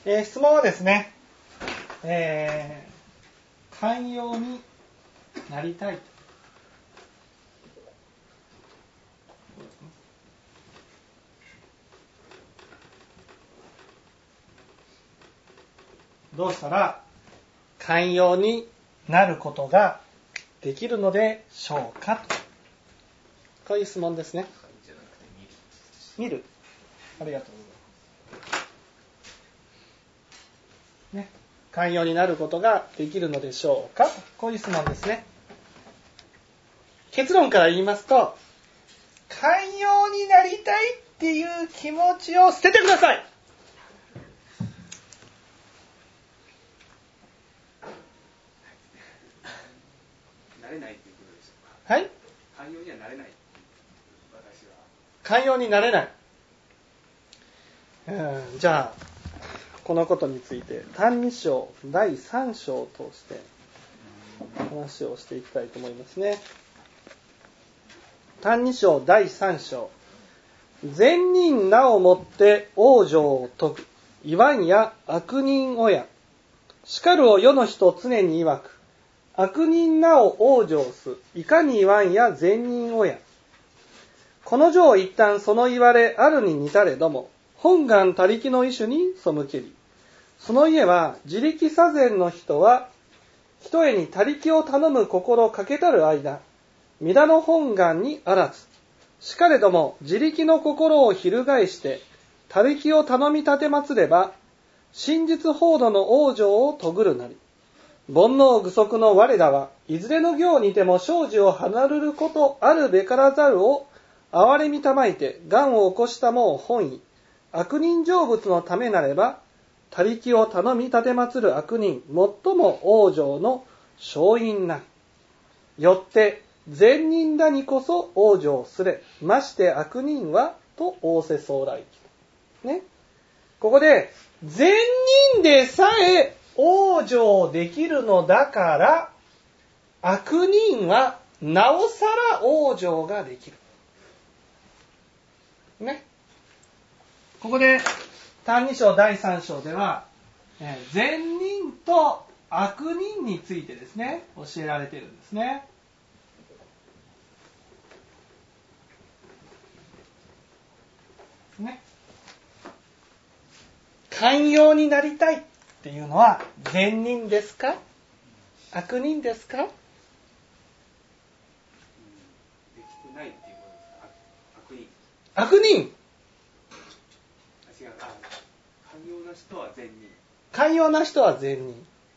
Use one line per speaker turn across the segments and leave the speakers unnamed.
質問はですね、寛容になりたいと。どうしたら寛容になることができるのでしょうかと。こういう質問ですね。見る。ありがとうございます。ね、寛容になることができるのでしょうか。こういう質問ですね。結論から言いますと、寛容になりたいっていう気持ちを捨ててください。
なれないということでしょうか。
はい。
寛容にはなれない。私は。
寛容になれない。じゃあこのことについて歎異抄第3章を通して話をしていきたいと思いますね。歎異抄第3章。善人なをもって往生を説く。言わんや悪人親。しかるを世の人常に曰く。悪人なを往生す。いかに言わんや善人親。この上一旦その言われあるに似たれども、本願他力の意種に背けり。その家は自力左遷の人は、一重に他力を頼む心かけたる間、皆の本願にあらず。しかれども自力の心を翻して、他力を頼み立てまつれば、真実法度の往生を遂ぐるなり。煩悩具足の我らはいずれの行にても生死を離るることあるべからざるを哀れみたまいて願を起こしたもを本意悪人成仏のためなれば他力を頼み立てまつる悪人最も往生の勝因なり。よって善人らにこそ往生すれまして悪人はと仰せそう来期ね。ここで善人でさえ往生できるのだから悪人はなおさら往生ができるね。ここで歎異抄第3章では善人と悪人についてですね教えられているんですね。寛容になりたいっていうのは善人ですか悪人ですか。
できてないっていうことですか。悪人。
悪人。
違う。寛容な人は善人。
寛容な人は善人。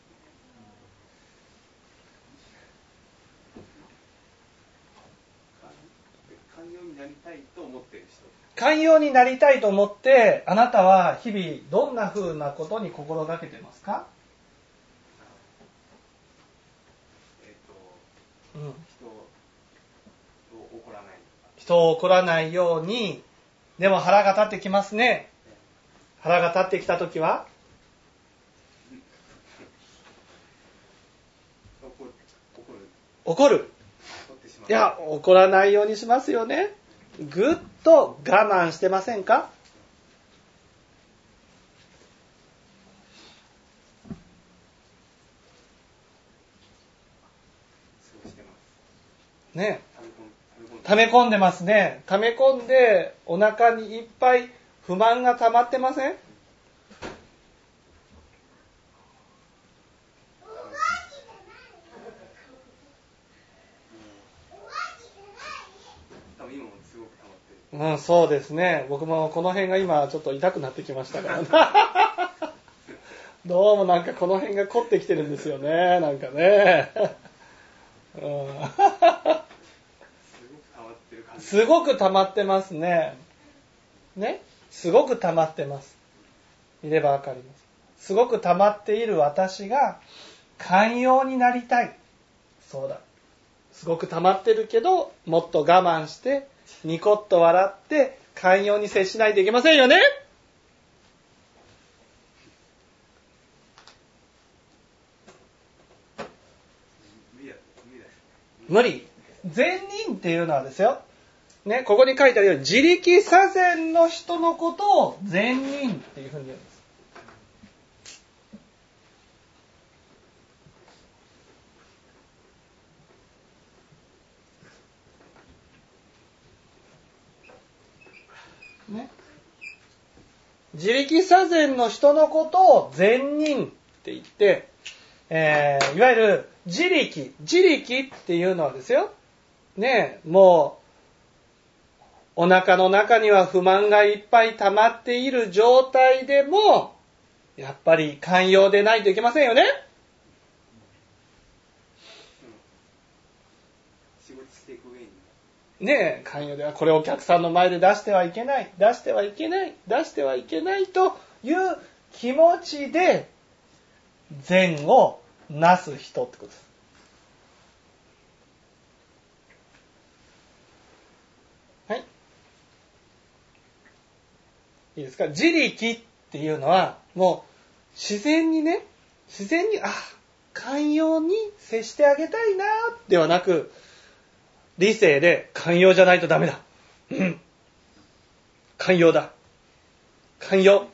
寛容になりたいと思っている人。
寛容になりたいと思ってあなたは日々どんな風なことに心がけてますか。人を怒らないように。でも腹が立ってきますね。腹が立ってきたときは怒る。いや、怒らないようにしますよね。ぐっと我慢してませんか。ね、溜め込んでますね。溜め込んでお腹にいっぱい不満が溜まってません。そうですね。僕もこの辺が今ちょっと痛くなってきましたからどうもなんかこの辺が凝ってきてるんですよね。なんかねすごく溜まってますね。ね、すごく溜まってます。見ればわかります。すごく溜まっている私が寛容になりたい。そうだ。すごく溜まってるけど、もっと我慢してニコッと笑って寛容に接しないといけませんよね。無理。善人っていうのはですよ。ね、ここに書いてあるように自力左遷の人のことを善人っていうふうに言うんです。 自力作善の人のことを善人って言って、いわゆる自力っていうのはですよ、ね、もうお腹の中には不満がいっぱい溜まっている状態でもやっぱり寛容でないといけませんよね。
仕事していく上に
ねえ、寛容ではこれをお客さんの前で出してはいけないという気持ちで善をなす人ってことです。はい。いいですか。自力っていうのはもう自然に寛容に接してあげたいなではなく、理性で寛容じゃないとダメだ。寛容だ。寛容。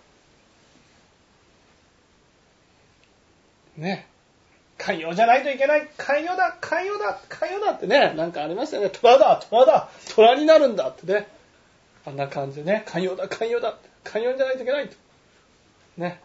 ね。寛容じゃないといけない。寛容だってね、なんかありましたよね。虎になるんだってね。あんな感じでね、寛容だ。寛容じゃないといけないと。ね。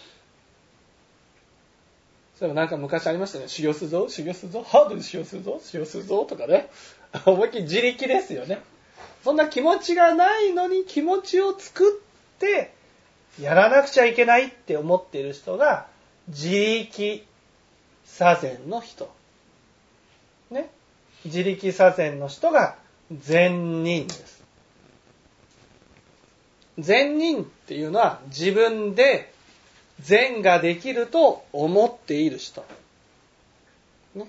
それもなんか昔ありましたね。修行するぞ。ハードで修行するぞとかね。思いっきり自力ですよね。そんな気持ちがないのに気持ちを作ってやらなくちゃいけないって思っている人が自力作善の人。ね。自力作善の人が善人です。善人っていうのは自分で善ができると思っている人。ね。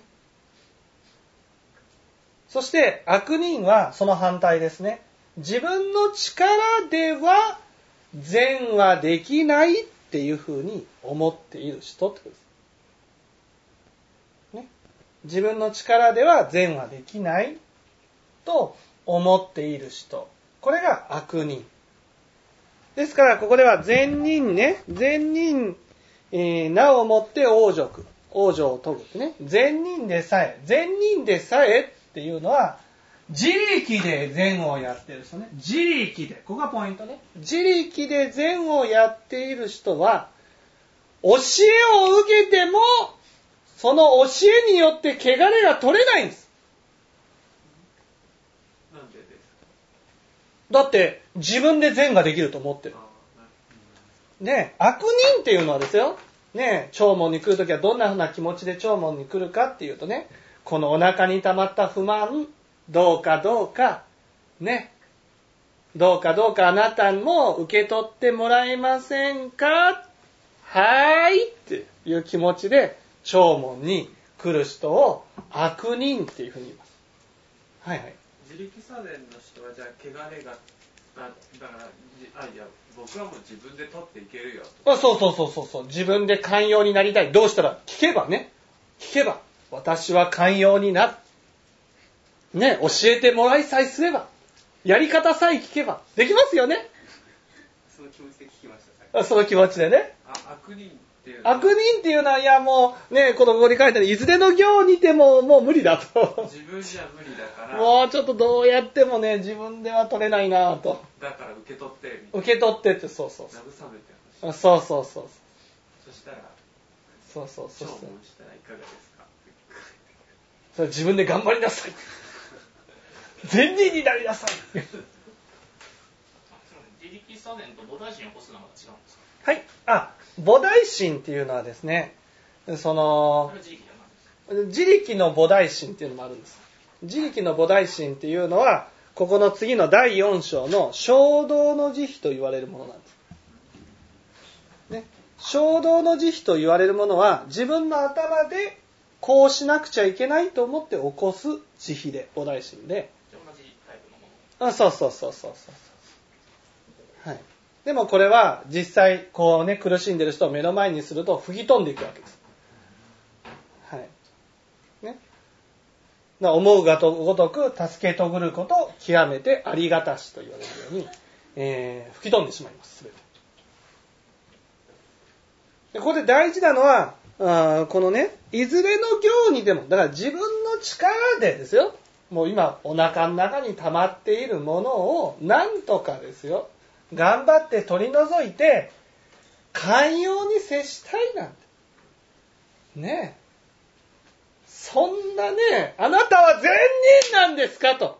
そして悪人はその反対ですね。自分の力では善はできないっていうふうに思っている人ってことです。ね。自分の力では善はできないと思っている人。これが悪人。ですからここでは善人ね、名をもって往生を解ぐってね。善人でさえっていうのは自力で善をやってる人ね。自力で、ここがポイントね。自力で善をやっている人は教えを受けてもその教えによって汚れが取れないんです。
なんでですか？
だって自分で善ができると思ってる。ね、悪人っていうのはですよ。ね、弔問に来るときはどんなふうな気持ちで弔問に来るかっていうとね、このお腹に溜まった不満、どうかね、どうかあなたも受け取ってもらえませんか？はーいっていう気持ちで弔問に来る人を悪人っていうふうに言います。はいはい。
自力作善の人はじゃあ汚れがだから僕はもう自分で取っていけるよと。
そう自分で寛容になりたい。どうしたら聞けば私は寛容になる。ね、教えてもらいさえすれば、やり方さえ聞けばできますよね。
その気持ちで聞きました。
その気持ちでね。
悪人って
いうのは、いやもうね、ここに書いてあるいずれの行にてももう無理だと。
自分じゃ無理だから。
もうちょっとどうやってもね、自分では取れないなと。
だから受け取ってって
そう。
慰めて
そう。
そしたら
そう。
弔問したらいかがですか？
それ自分で頑張りなさい。善人になりなさい。
自力作善と菩提心を起こすのは違うんですか？
はい。菩提心っていうのはですね、その自力の菩提心っていうのもあるんです。自力の菩提心っていうのはここの次の第4章の衝動の慈悲と言われるものなんです。ね、衝動の慈悲と言われるものは自分の頭でこうしなくちゃいけないと思って起こす慈悲で菩提心で。
同じタイプのもの。
そう。はい。でもこれは実際こうね苦しんでる人を目の前にすると吹き飛んでいくわけです。はい。ね。思うがごとく助けとぐることを極めてありがたしと言われるように、吹き飛んでしまいます。全て。でここで大事なのはこのねいずれの行にでもだから自分の力でですよ。もう今お腹の中に溜まっているものをなんとかですよ。 頑張って取り除いて寛容に接したいなんてねえ、そんなね、あなたは善人なんですかと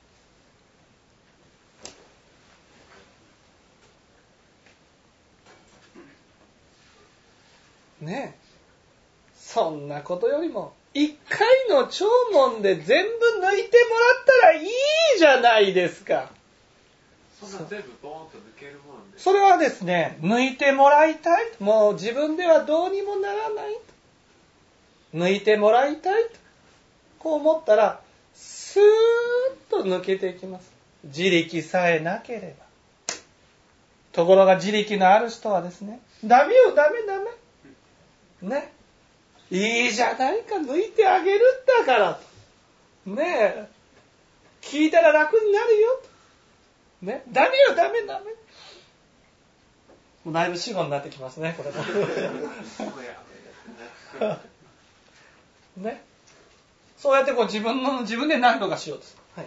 ねえ、そんなことよりも一回の弔問で全部抜いてもらったらいいじゃないですか。
そんな全部ボーンと抜けるもんです。
それはですね、抜いてもらいたい。もう自分ではどうにもならない。抜いてもらいたい。こう思ったら、スーッと抜けていきます。自力さえなければ。ところが自力のある人はですね、ダメよ、ダメ。ね。いいじゃないか、抜いてあげるんだからと。ねえ。聞いたら楽になるよと。ね。ダメよ、ダメ。もうだいぶ死語になってきますね、これも。ね。そうやってこう自分で何とかしようとする。はい。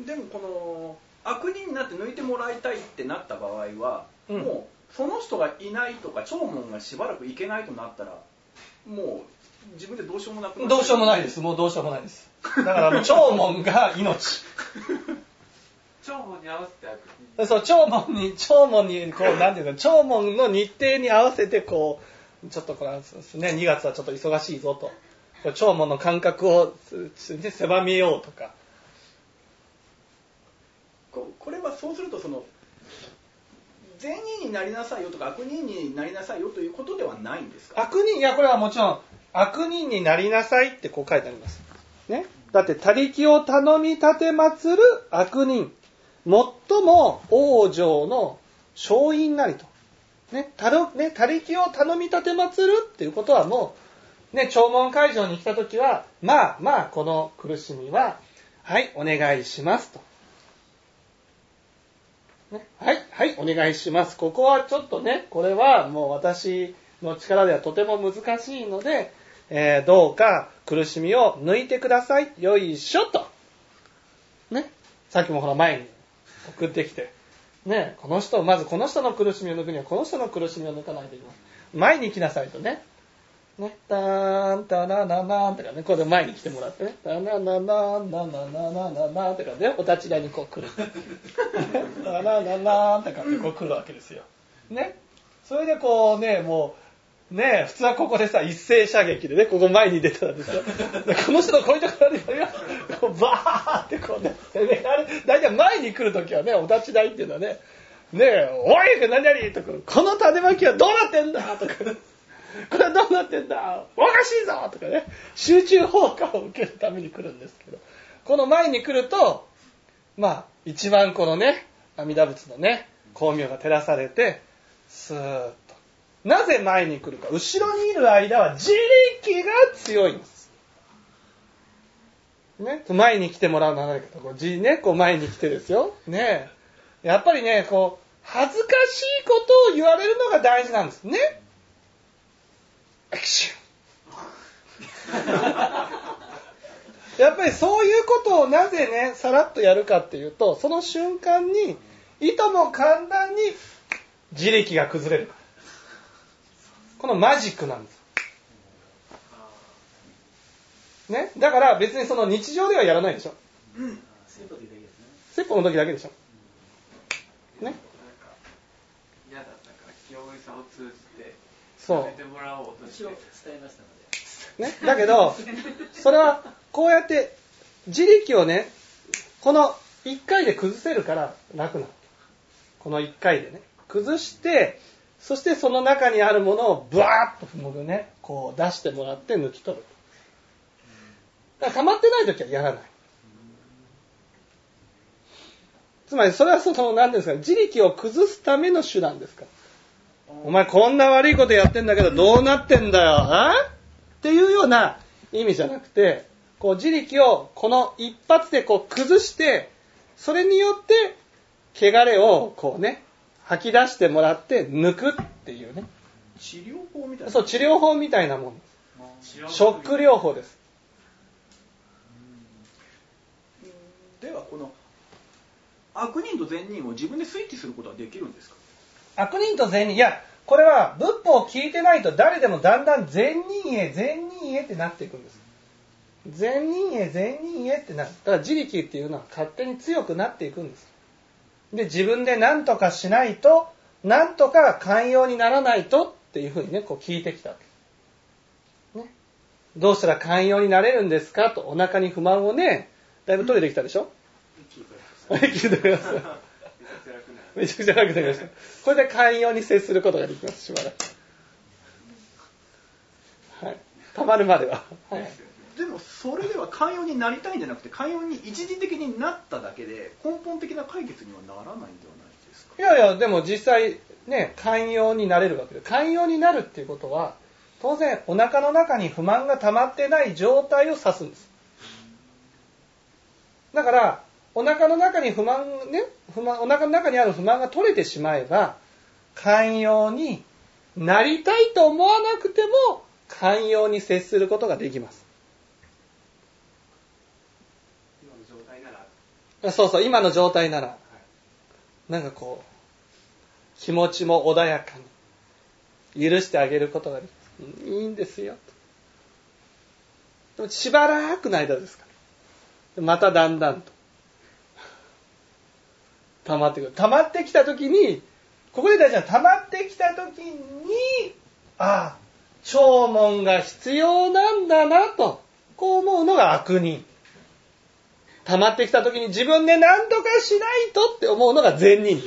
でもこの悪人になって抜いてもらいたいってなった場合は、もうその人がいないとか弔問がしばらく行けないとなったら、もう自分でどうしようもなくなる。
どうしようもないです。もうどうしようもないです。だからもう弔問が命。
弔問に合わせて悪人。
そう、弔問にこうなんていうか、弔問の日程に合わせてこうちょっとこれですね、2月はちょっと忙しいぞと、弔問の間隔を狭めようとか。
これはそうするとその善人になりなさいよとか悪人になりなさいよということではないんですか？
悪人、いやこれはもちろん悪人になりなさいってこう書いてあります。ね。だって他力を頼み立て祀る悪人、最も往生の勝因なりと。ね。他力を頼み立て祀るっていうことはもう、ね、弔問会場に来たときは、まあ、この苦しみは、はい、お願いしますと。ね、はい、お願いします。ここはちょっとね、これはもう私の力ではとても難しいので、どうか苦しみを抜いてください。よいしょと。ね。さっきもほら前に送ってきて。ね。まずこの人の苦しみを抜くにはこの人の苦しみを抜かないといけない。前に来なさいとね。ね。ターン、タナナナンとかね。これで前に来てもらってね。タナナナン、ナナナナナナンとかね。お立ち台にこう来る。タナナナンとかってこう来るわけですよ。ね。それでこうね、もう、ねえ、普通はここでさ、一斉射撃でね、ここ前に出たらですよ。この人のこういうところで、こうバーってこうね、攻められ、だいたい前に来るときはね、お立ち台っていうのはね、ねえ、おい、何々とか、この種まきはどうなってんだとか、これはどうなってんだおかしいぞとかね、集中砲火を受けるために来るんですけど、この前に来ると、まあ、一番このね、阿弥陀仏のね、光明が照らされて、スーッと。なぜ前に来るか。後ろにいる間は自力が強いんです。ね。前に来てもらうのは何かと。こう前に来てですよ。ね。やっぱりね、こう、恥ずかしいことを言われるのが大事なんですね。アクション。やっぱりそういうことをなぜね、さらっとやるかっていうと、その瞬間に、いとも簡単に自力が崩れる。このマジックなんです。ね。だから別にその日常ではやらないでしょ。説法の時だけでしょ。ね。
嫌だったから清盛さんを通じて
そう
伝えてもらおうとして伝
えましたので。
ね。だけどそれはこうやって自力をね、この1回で崩せるから楽なの。この1回でね崩して。そしてその中にあるものをブワーッと僕ね、こう出してもらって抜き取る。だから溜まってないときはやらない。つまりそれは何ですか、自力を崩すための手段ですから。お前こんな悪いことやってんだけどどうなってんだよ、っていうような意味じゃなくて、こう自力をこの一発でこう崩して、それによって汚れをこうね、吐き出してもらって抜くっていうね。
治療法みたいな。
そう、治療法みたいなもんです。ショック療法です。
ではこの悪人と善人を自分でスイッチすることはできるんですか？
悪人と善人、いや、これは仏法を聞いてないと誰でもだんだん善人へ善人へってなっていくんです。善人へ善人へってなる。だから自力っていうのは勝手に強くなっていくんです。で、自分で何とかしないと、何とか寛容にならないとっていうふうにね、こう聞いてきたわけ。ね。どうしたら寛容になれるんですかと、お腹に不満をね、だいぶ取れてきたでしょ？聞いてくれます。めちゃくちゃ楽になりました。これで寛容に接することができます、しばらく。はい。たまるまでは。はい。
でもそれでは寛容になりたいんじゃなくて、寛容に一時的になっただけで根本的な解決にはならないんではないですか？
いやいや、でも実際ね、寛容になれるわけで、寛容になるっていうことは、当然お腹の中に不満が溜まってない状態を指すんです。だからお腹の中にお腹の中にある不満が取れてしまえば、寛容になりたいと思わなくても寛容に接することができます。
今の状態なら。
そうそう、今の状態なら、なんかこう気持ちも穏やかに許してあげることができます。いいんですよ。でもしばらくの間ですから。まただんだんと溜まってくる。溜まってきたときに、ここで大事なのは溜まってきたときに、弔問が必要なんだなと、こう思うのが悪人。溜まってきたときに自分で何とかしないとって思うのが善人です。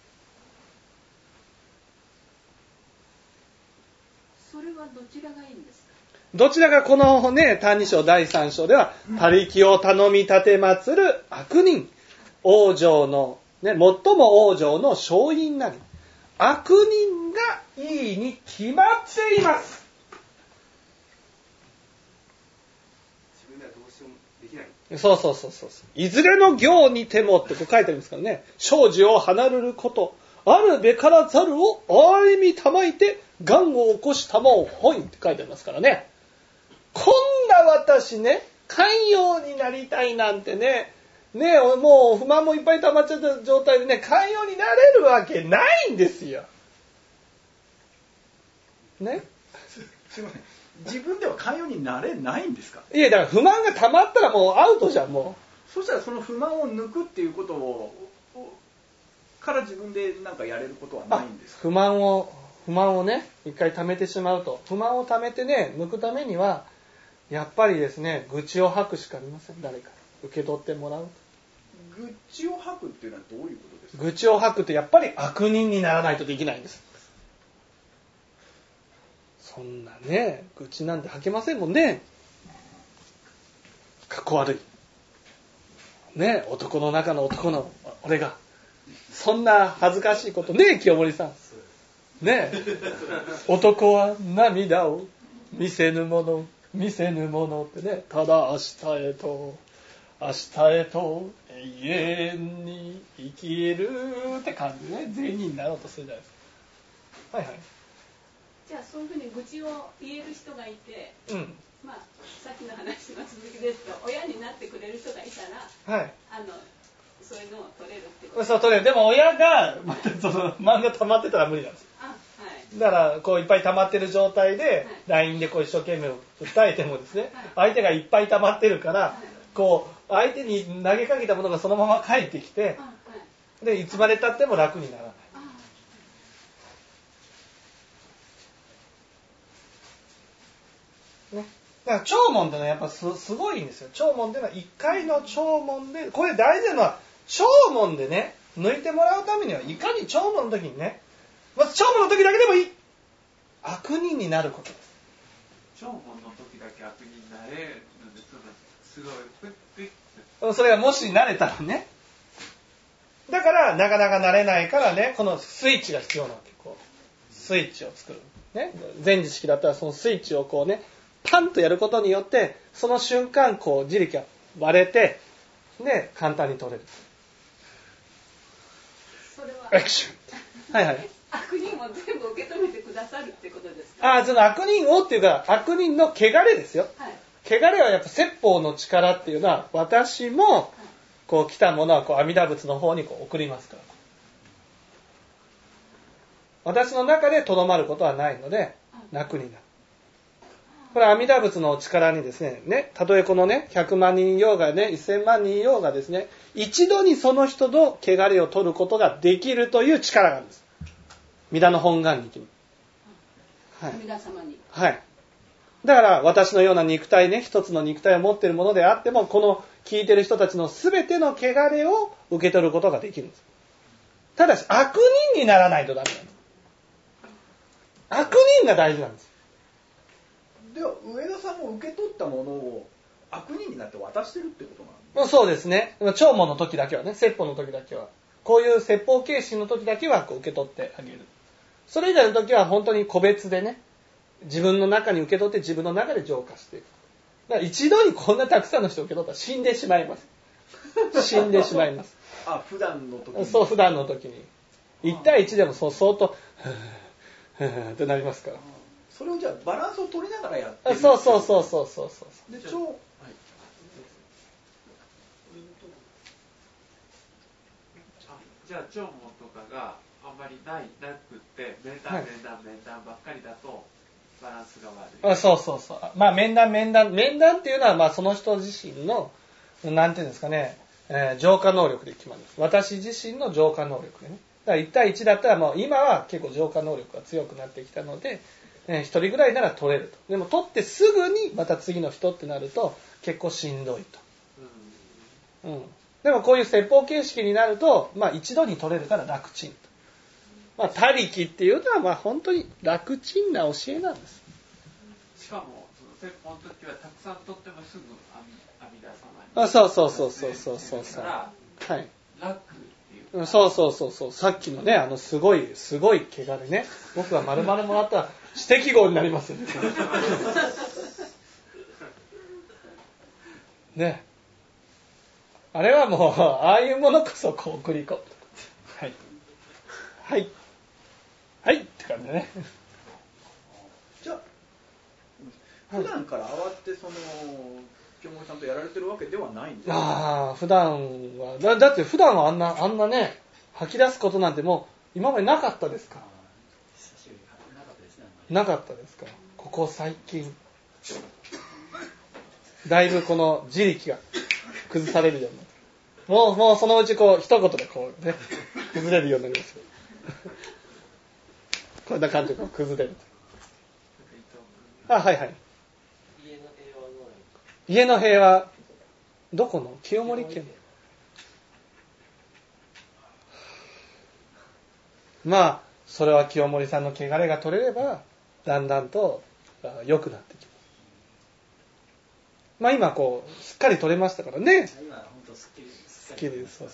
それはどちらがいいんですか？
どちらがこのね、歎異抄第3章では、他力を頼み立て祀る悪人。往生の、ね、最も往生の勝因なり。悪人がいいに決まっています。
自分ではどうしようもできない。
そう。いずれの行にてもってこう書いてありますからね。生死を離れること。あるべからざるを憐れみたまいて、願を起こしたまを本って書いてありますからね。こんな私ね、寛容になりたいなんてね、もう不満もいっぱい溜まっちゃった状態でね、寛容になれるわけないんですよ。ね。
すいません。自分では寛容になれないんですか？
いや、だから不満が溜まったらもうアウトじゃん、も
う。そしたらその不満を抜くっていうことをから自分でなんかやれることはないんですか？
不満をね、一回溜めてしまうと。不満を溜めてね、抜くためには、やっぱりですね、愚痴を吐くしかありません。誰か受け取ってもらう。
愚痴を吐くっていうのはどういうことですか？
愚痴を吐くってやっぱり悪人にならないとできないんです。そんなね、愚痴なんて吐けませんもんね。かっこ悪い。ね、男の中の男の俺が。そんな恥ずかしいことね、清盛さん。ね、男は涙を見せぬものってね、ただ明日へと永遠に生きるって感じね、善人になろうとするじゃないですか。はいはい。
じゃあそういうふうに愚痴を言える人がいて、まあさっきの話の続きですと、親になってくれる人がいたら、はい、そういうのを取れるってこと。
そう取れる。でも親がまたその漫画溜まってたら無理なんです。だからこういっぱい溜まってる状態で LINE でこう一生懸命訴えてもですね、相手がいっぱい溜まってるから、こう相手に投げかけたものがそのまま返ってきて、でいつまで経っても楽にならない。ね、だから弔問ってのはやっぱすごいんですよ。弔問っていうのは一回の弔問で、これ大事なのは弔問でね、抜いてもらうためにはいかに弔問の時にね、まず弔問の時だけでもいい。悪人になることです。
弔問の時だけ悪人になれるのですごいプップッ。
それがもし慣れたらね。だからなかなか慣れないからね、このスイッチが必要なわけ。こうスイッチを作る。ね、前時式だったらそのスイッチをこうね、パンとやることによって、その瞬間こう自力が割れて、で簡単に取れる。
それは
アクション。はいはい。
悪人を全部受け止めてくださるってことですか？
その悪人をっていうか、悪人の汚れですよ。はい、汚れはやっぱ説法の力っていうのは、私もこう来たものはこう阿弥陀仏の方にこう送りますから。私の中で留まることはないので楽になる。これは阿弥陀仏の力にですね、たとえこのね、100万人いようがね、1000万人いようがですね、一度にその人の汚れを取ることができるという力があるんです。弥陀の本願力に。はい。
弥陀様に。
はい。だから私のような肉体ね、一つの肉体を持っているものであっても、この聞いている人たちの全ての汚れを受け取ることができるんです。ただし悪人にならないとダメなんです。悪人が大事なんです。
では上田さんも受け取ったものを悪人になって渡してるってことなんですか？
そうですね。聴聞の時だけはね、説法の時だけは、こういう説法形式の時だけはこう受け取ってあげる。それ以外の時は本当に個別でね、自分の中に受け取って自分の中で浄化していく。だから一度にこんなたくさんの人を受け取ったら死んでしまいます。死んでしまいます。
あ、普段の時に。
そう、普段の時に。1対1でも相当ってなりますから。
それをじゃあバランスを取りながらやってる。
そう。で、
じゃあ聴聞とかがあんまりなくって面談ばっかりだとバランスが悪い。
そう。まあ面談っていうのはまあその人自身のなんていうんですかね、浄化能力で決まります。私自身の浄化能力でね。だから1対1だったらもう今は結構浄化能力が強くなってきたので、1人ぐらいなら取れると。でも取ってすぐにまた次の人ってなると結構しんどいと。でもこういう説法形式になると、まあ一度に取れるから楽ちんと。まあ他力っていうのはまあ本当に楽ちんな教えなんです。
しかもその説法の時はたくさん取ってもすぐ阿弥陀様に。
そう。はい。
楽。
そう。さっきのね、すごい怪我でね、僕が丸々もらったら指摘号になりますよね。ね。あれはもう、ああいうものこそこう送り込む。はいって感じでね。
じゃあ、普段から慌てて京森さんとやられてるわけではないんですか？
普段はだって普段はあんなね吐き出すことなんてもう今までなかったですから。なかったですから。ここ最近だいぶこの自力が崩されるようになって、もうそのうちこう一言でこうね崩れるようになりますよ。こんな感じで崩れる。はい。家の平和どこの？清盛県。まあそれは清盛さんの汚れが取れればだんだんと良くなってきます。まあ今こうすっかり取れましたからね。
今本当すっきり
です。そう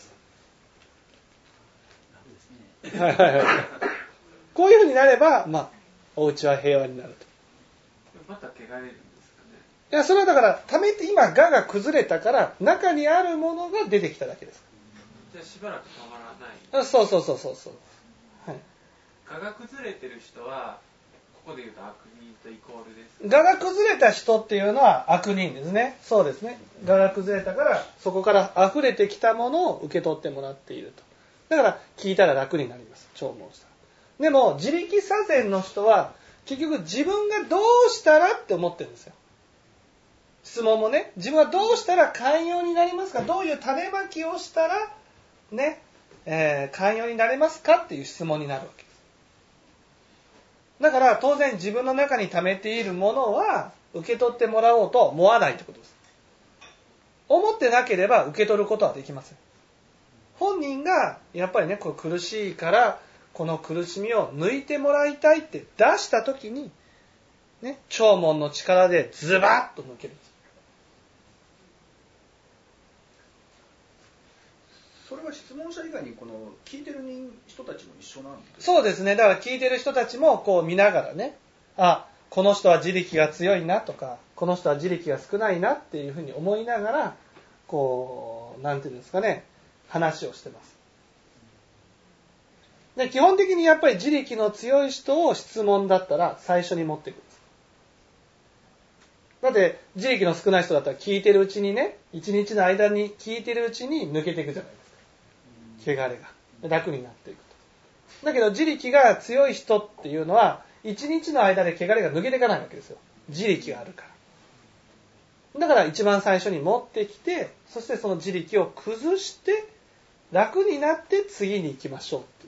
ですね。はい。こういうふうになればまあお家は平和になると。
また汚れるんですかね。
いやそれはだからためて今我が崩れたから中にあるものが出てきただけです。
じゃあしばらく止まらない。
そう。はい。
我が崩れてる人はここで言うと悪人とイコールです。
我が崩れた人っていうのは悪人ですね。そうですね。我が崩れたからそこから溢れてきたものを受け取ってもらっていると。だから聞いたら楽になります。聴聞したら。でも自力左遷の人は結局自分がどうしたらって思ってるんですよ。質問もね、自分はどうしたら寛容になりますか、どういう種まきをしたらね、寛容になれますかっていう質問になるわけです。だから当然自分の中に溜めているものは受け取ってもらおうと思わないってことです。思ってなければ受け取ることはできません。本人がやっぱりね、これ苦しいからこの苦しみを抜いてもらいたいって出したときにね、聴聞の力でズバッと抜けるんです。
それは質問者以外にこの聞いてる人たちも一緒なんですか？
そうですね。だから聞いてる人たちもこう見ながらね、この人は自力が強いなとか、この人は自力が少ないなっていうふうに思いながら、こうなんていうんですかね、話をしてます。で基本的にやっぱり自力の強い人を質問だったら最初に持っていくんです。 だって自力の少ない人だったら聞いてるうちにね、一日の間に聞いてるうちに抜けていくじゃないですか。汚れが楽になっていくと。だけど自力が強い人っていうのは一日の間で汚れが抜けていかないわけですよ。自力があるから。だから一番最初に持ってきて、そしてその自力を崩して楽になって次に行きましょうっていう。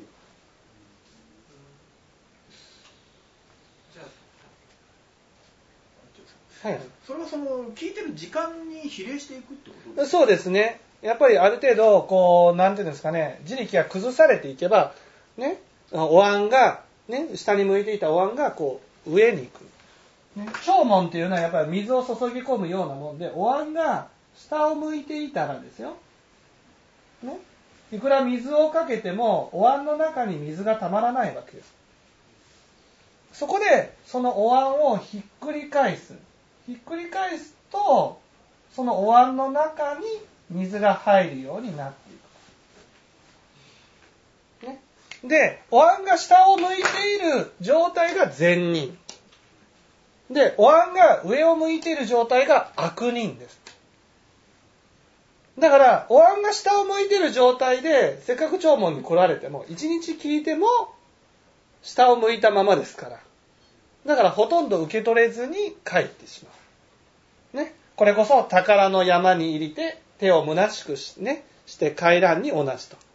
はい、
それはその聞いてる時間に比例していくってことですか？
そうですね。やっぱりある程度こうなんていうんですかね、自力が崩されていけばね、お椀がね、下に向いていたお椀がこう上に行く。ね、腸門っていうのはやっぱり水を注ぎ込むようなもんで、お椀が下を向いていたらですよ。ね、いくら水をかけてもお椀の中に水がたまらないわけです。そこでそのお椀をひっくり返す。ひっくり返すと、そのお椀の中に水が入るようになっていく。ね、で、お椀が下を向いている状態が善人。で、お椀が上を向いている状態が悪人です。だから、お椀が下を向いている状態で、せっかく弔問に来られても、一日聞いても、下を向いたままですから。だからほとんど受け取れずに帰ってしまう。ね。これこそ宝の山に入りて手を虚しくして帰らんに同じと。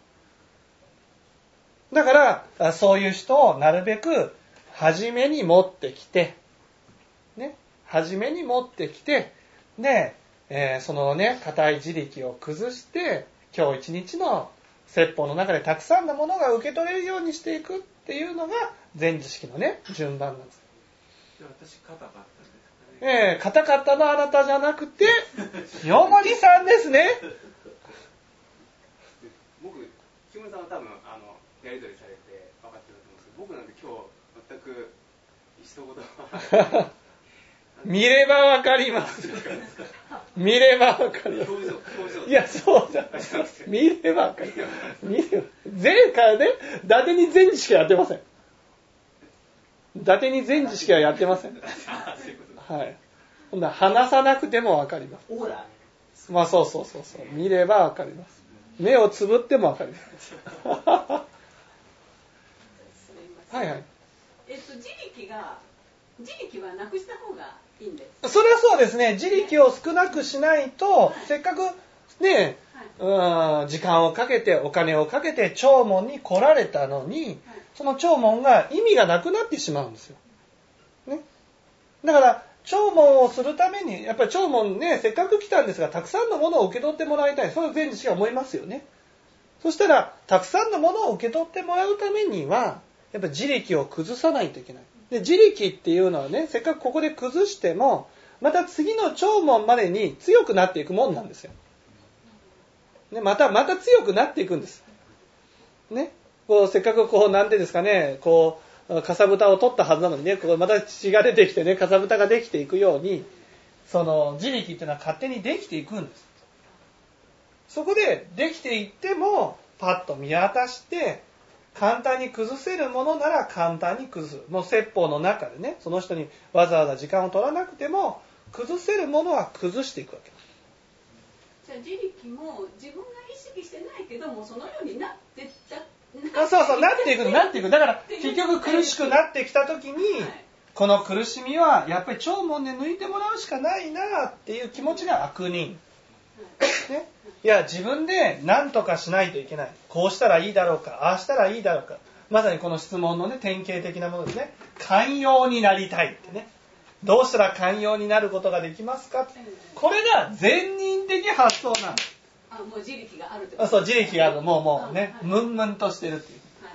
だからそういう人をなるべく初めに持ってきて、ね。初めに持ってきて、で、そのね、固い自力を崩して、今日一日の説法の中でたくさんのものが受け取れるようにしていくっていうのが禅知識のね、順番なんです。
私硬かったんですかね。
硬かったのあなたじゃなくて、清盛さんですね。
僕、清盛さんは多分やり取りされて分かってると思うんですけど、僕なんて今日全く一言は
見ればわかります。見ればわかります。いや、そうじゃない。見ればわかります。前回ね、伊達に全知識やってません。伊達に全知識はやってません。はい。ほんなら話さなくてもわかります。
オーラ。
まあそう。見ればわかります。目をつぶってもわかります。はいはい。
自力はなくした方がいいんです。
それはそうですね。自力を少なくしないと、せっかくね、時間をかけてお金をかけて弔問に来られたのに、その弔問が意味がなくなってしまうんですよ。ね。だから弔問をするためにやっぱり弔問ね、せっかく来たんですがたくさんのものを受け取ってもらいたい。それは全知識は思いますよね。そしたらたくさんのものを受け取ってもらうためにはやっぱり自力を崩さないといけない。で、自力っていうのはね、せっかくここで崩してもまた次の弔問までに強くなっていくもんなんですよ。ね、また強くなっていくんです。ね。こうせっかくこうなんてですかね、こうかさぶたを取ったはずなのにね、こうまた血が出てきてね、かさぶたができていくように、その自力っていうのは勝手にできていくんです。そこでできていってもパッと見渡して簡単に崩せるものなら簡単に崩す。もう説法の中でね、その人にわざわざ時間を取らなくても崩せるものは崩していくわけです。
じゃあ自力も自分が意識してないけどもそのようになってった
そうなっていくだから結局苦しくなってきた時に、この苦しみはやっぱり弔問で抜いてもらうしかないなっていう気持ちが悪人、ね、いや自分で何とかしないといけない、こうしたらいいだろうか、ああしたらいいだろうか、まさにこの質問のね典型的なものですね。寛容になりたいってね、どうしたら寛容になることができますか、これが善人的発想なんです。
もう自力があるってこと。
そう、自力がある。もうね、ムンムンとしてるっていう。はい、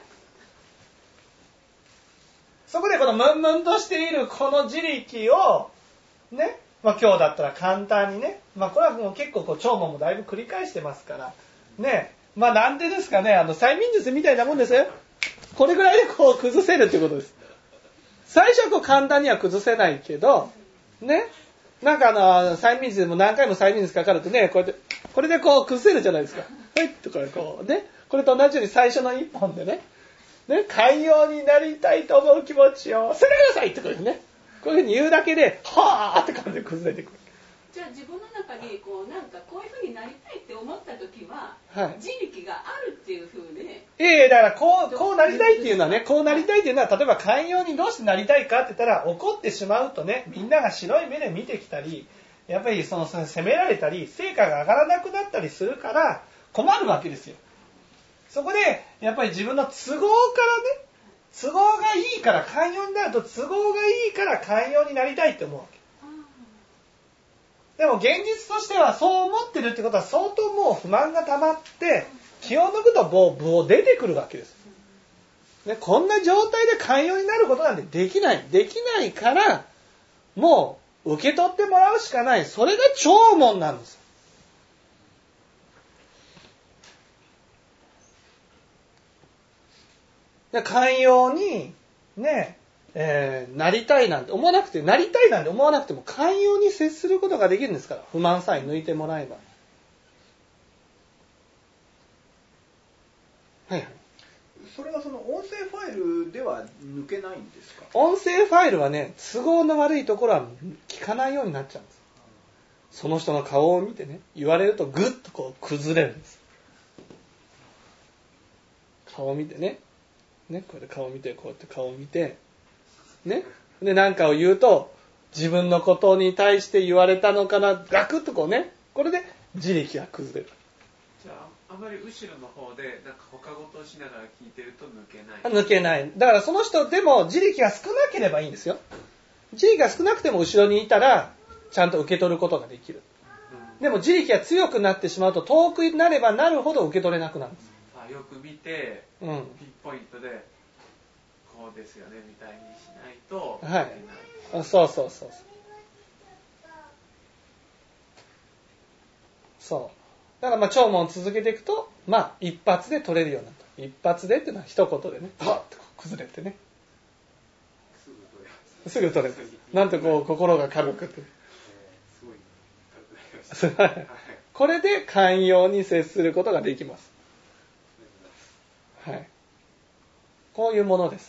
そこでこのムンムンとしているこの自力を、ね、今日だったら簡単にね、これはもう結構弔問もだいぶ繰り返してますから、ね、なんてですかね、催眠術みたいなもんですよ。これぐらいでこう崩せるっていうことです。最初はこう簡単には崩せないけど、ね、なんか催眠術でも何回も催眠術かかるとね、これでこう崩せるじゃないですか。はいとかこうね、これと同じように最初の一本でね、寛容になりたいと思う気持ちを捨ててくださいってことですね。 こういうふうに言うだけではーって感じで崩れてくる。
じゃあ自分の中になんかこういうふうになりたいって思った時は、
はい、
自力があるっていうふうで。
だからこうなりたいっていうのはね、こうなりたいっていうのは、例えば寛容にどうしてなりたいかって言ったら、怒ってしまうとね、みんなが白い目で見てきたり、やっぱり責められたり、成果が上がらなくなったりするから困るわけですよ。そこでやっぱり自分の都合からね、都合がいいから寛容になると、都合がいいから寛容になりたいって思うわけ。でも現実としてはそう思ってるってことは、相当もう不満が溜まって気を抜くと棒出てくるわけです、ね、こんな状態で寛容になることなんてできないから、もう受け取ってもらうしかない。それが弔問なんです。寛容にね、なりたいなんて思わなくて、なりたいなんて思わなくても寛容に接することができるんですから、不満さえ抜いてもらえば。はいはい。
それはその音声ファイルでは抜けないんですか？
音声ファイルはね、都合の悪いところは聞かないようになっちゃうんです。その人の顔を見てね、言われるとグッとこう崩れるんです。顔を見てね、こうやって顔を見て、こうやって顔を見て、ね、で何かを言うと、自分のことに対して言われたのかな、ガクッとこうね、これで自力が崩れる。
じゃあ、あまり後ろの方でなんか他事をしながら聞いてると抜けない。
抜けない。だからその人でも自力が少なければいいんですよ。自力が少なくても後ろにいたらちゃんと受け取ることができる。でも自力が強くなってしまうと、遠くになればなるほど受け取れなくなるんです。
よく見て、ピンポイントでこうですよねみたいにしないと抜けない。
はい。そう。そう。だから弔問を続けていくと、一発で取れるようになった。一発でっていうのは一言でね、パッと崩れてね。すぐ取れる。なんとこう心が軽くて。すごい軽くなりました。これで寛容に接することができます。はい。こういうものです。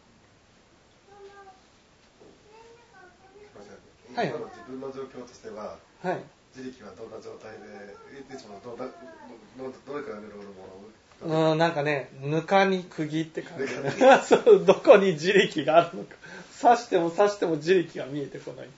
今の自分の状況としては、はい、自力はどんな状態で、いつもどれくらいのもの
なんかね、ぬかに釘って感じで、ね、そうどこに自力があるのか、刺しても自力が見えてこない。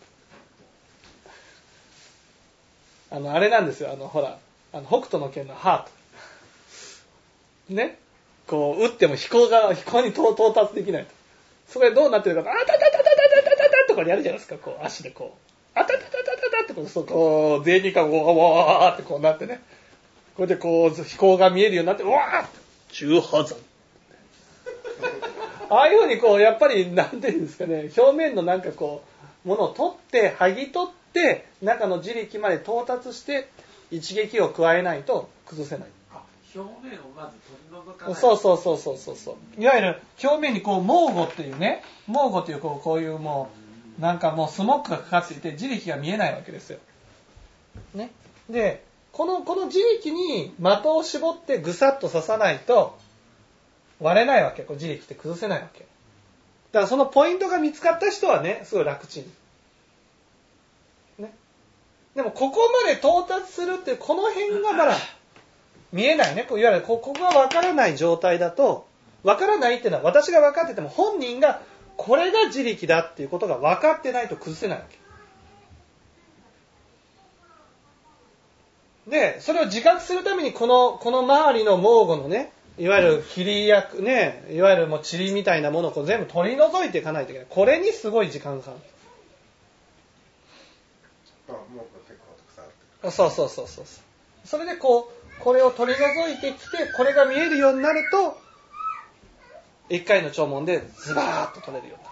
あれなんですよ、ほら、北斗の拳のハート。ね。こう、撃っても飛行に到達できないと。そこでどうなってるか、あたたたたたたたたとかやるじゃないですか、こう、足でこう。あたたたたたたってこう、全員がわーってこうなってね。これでこう、飛行が見えるようになって、わーって、中波山。ああいうふうにこう、やっぱり、なんていうんですかね、表面のなんかこう、ものを取って、剥ぎ取って、中の自力まで到達して、一撃を加えないと崩せない。
表面をまず取り除かない。
そう。いわゆる表面にこうモーゴっていうね、モーゴっていうこういうもうなんかもうスモッグがかかっていて自力が見えないわけですよ。ね。で、この自力に的を絞ってぐさっと刺さないと割れないわけ。こう自力って崩せないわけ。だからそのポイントが見つかった人はね、すごい楽ちん。ね。でもここまで到達するっていうこの辺がまだ見えないね。いわゆるここが分からない状態だと、分からないっていうのは私が分かってても本人がこれが自力だっていうことが分かってないと崩せないわけ。で、それを自覚するためにこの周りのモーゴのね、いわゆる霧やね、いわゆるもう塵みたいなものをこう全部取り除いていかないといけない。これにすごい時間がかかる。そう。それでこれを取り除いてきて、これが見えるようになると、一回の弔問でズバーッと取れるように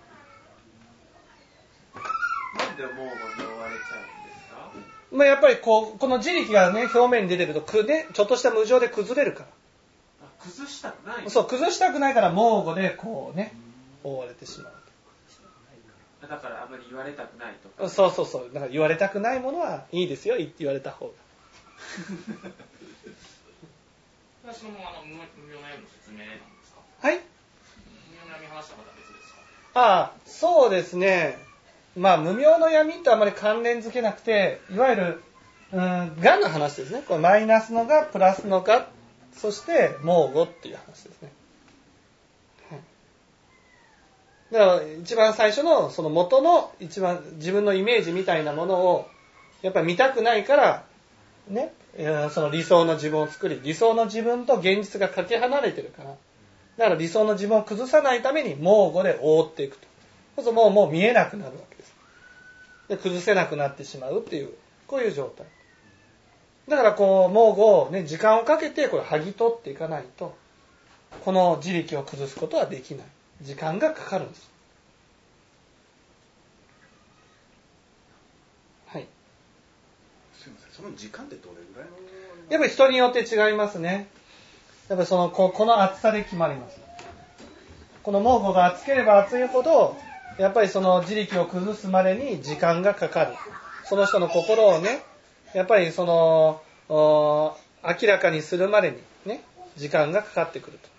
なる。
なんでモーゴに覆われちゃうんです
か？やっぱりこの自力がね、表面に出てるとちょっとした無常で崩れるから。
崩したくない？
そう、崩したくないからモーゴでこうね、覆われてしまう。
だからあまり言われたくないとか。
そう。だから言われたくないものはいいですよ、言われた方が。
その無病の夜の説明なんですか？
はい。
無病の闇話した方は別ですか？
そうですね。無明の闇ってあまり関連づけなくて、いわゆる、がの話ですね。これマイナスのが、プラスのが、そして妄語っていう話ですね。だから一番最初のその元の一番自分のイメージみたいなものをやっぱり見たくないからね、その理想の自分を作り、理想の自分と現実がかけ離れてるから、だから理想の自分を崩さないために妄語で覆っていくと。そうするともう見えなくなるわけです。で崩せなくなってしまうっていうこういう状態。だからこう妄語をね時間をかけてこれ剥ぎ取っていかないとこの自力を崩すことはできない。時間がかかるんです。はい。
すみません。その時間ってどれぐらいの？
やっぱり人によって違いますね。やっぱりこの厚さで決まります。この毛布が厚ければ厚いほど、やっぱりその自力を崩すまでに時間がかかる。その人の心をね、やっぱり明らかにするまでにね、時間がかかってくると。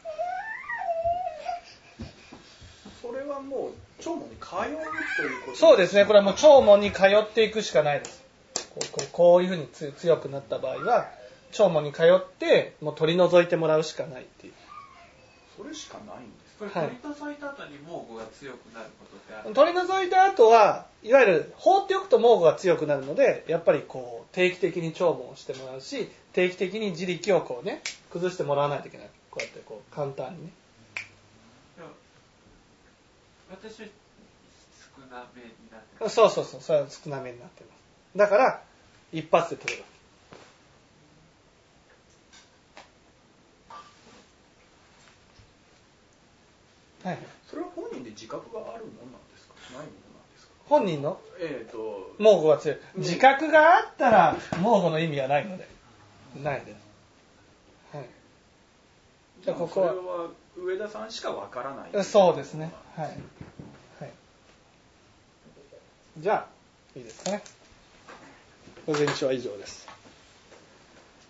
それはもう長門に通うということ？
そうですね。これはもう長門に通っていくしかないです。こういうふうに強くなった場合は長門に通ってもう取り除いてもらうしかないっていう。
それしかないんです
か？これ取り除いた後に毛具が強くなることってある？
取り除いた後はいわゆる放っておくと毛具が強くなるので、やっぱり定期的に長門をしてもらうし、定期的に自力を崩してもらわないといけない。こうやって簡単にね。
私は少なめになってます。
そう、それは少なめになってます。だから一発で取れる。はい。
それは本人で自覚があるものなんですか？ないものなんですか？
本人の毛具が強い。自覚があったら毛具の意味はないので。ないです。はい。
じゃあここは上田さんしかわからない。
そうですね。はい。はい。じゃあいいですかね。午前中は以上です。